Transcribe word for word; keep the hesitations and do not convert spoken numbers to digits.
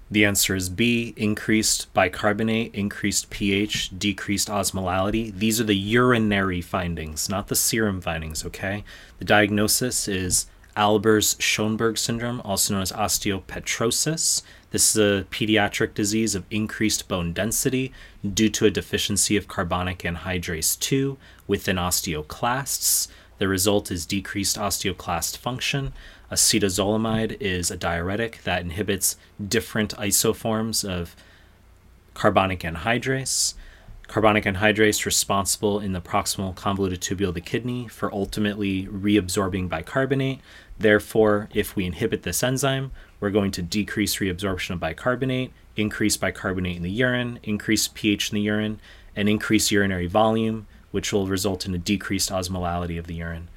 The answer is B, increased bicarbonate, increased pH, decreased osmolality. These are the urinary findings, not the serum findings, okay? The diagnosis is Albers-Schoenberg syndrome, also known as osteopetrosis. This is a pediatric disease of increased bone density due to a deficiency of carbonic anhydrase two within osteoclasts. The result is decreased osteoclast function. Acetazolamide is a diuretic that inhibits different isoforms of carbonic anhydrase. Carbonic anhydrase responsible in the proximal convoluted tubule of the kidney for ultimately reabsorbing bicarbonate. Therefore, if we inhibit this enzyme, we're going to decrease reabsorption of bicarbonate, increase bicarbonate in the urine, increase pH in the urine, and increase urinary volume, which will result in a decreased osmolality of the urine.